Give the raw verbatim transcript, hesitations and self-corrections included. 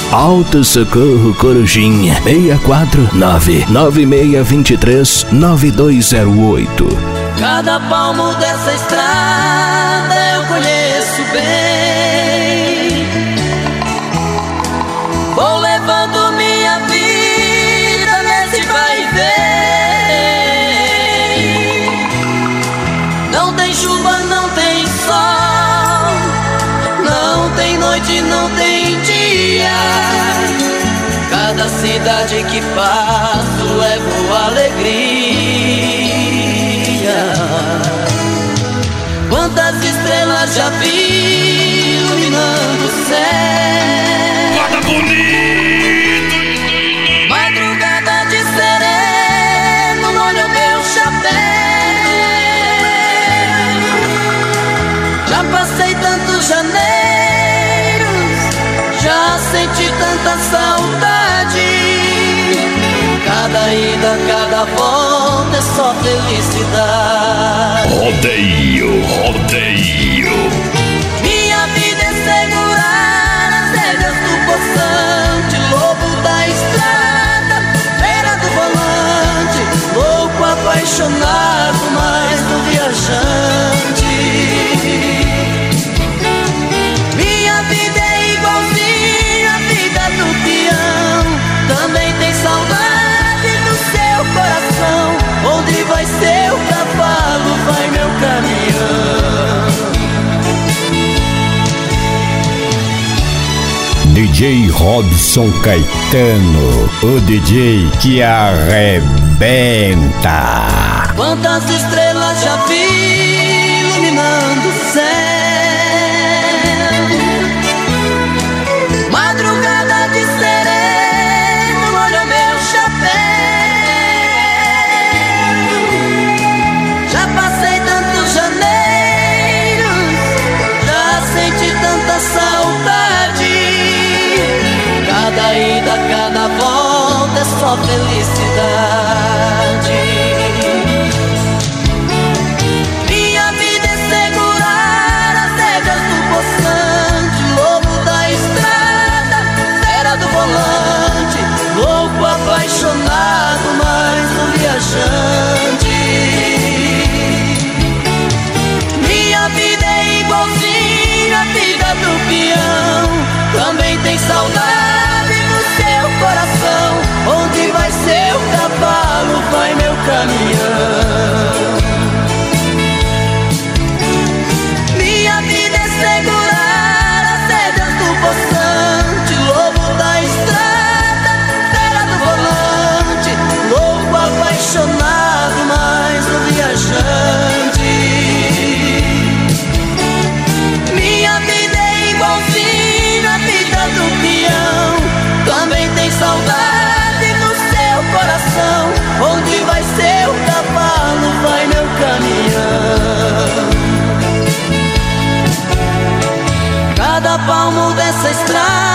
Auto Socorro Corujinha, seis quatro nove, nove seis dois três, nove dois zero oito. Cada palmo dessa estrada eu conheço bem. Vou levando minha vida nesse vai e vem. Não tem chuva, não tem sol, não tem noite, não tem dia. Cada cidade que passo levo alegria. Quantas estrelas já vi iluminando o céu. Guarda bonito. Madrugada de sereno, molho meu chapéu. Já passei tantos janeiros, já senti tanta saudade. Cada ida, cada volta é só felicidade. Rodeio, rodeio. Minha vida é segurar as rédeas do poçante, lobo da estrada, beira do volante, louco, apaixonado, mais do viajante. Minha vida é igualzinha a vida do peão, também tem saudade do seu coração. Onde vai seu cavalo, vai meu caminhão. D J Robson Caetano, o D J que arrebenta. Quantas estrelas já vi iluminando o céu. Madrugada de sereno, molho meu chapéu. Já passei tantos janeiros, já senti tanta saudade. Cada ida, cada volta é só felicidade. Minha vida é segurar as rédeas do poçante, lobo da estrada, fera do volante, louco, apaixonado, mais um viajante. Minha vida é igualzinha a vida do peão, também tem saudade no seu coração. Onde vai seu cavalo, vai meu caminhão. Minha vida é segurar as rédeas do poçante, lobo da estrada, fera do volante, louco, apaixonado, mais um viajante. Minha vida é igualzinha a vida do peão, também tem saudade no seu coração. Onde vai seu cavalo, vai meu caminhão. Cada palmo dessa estrada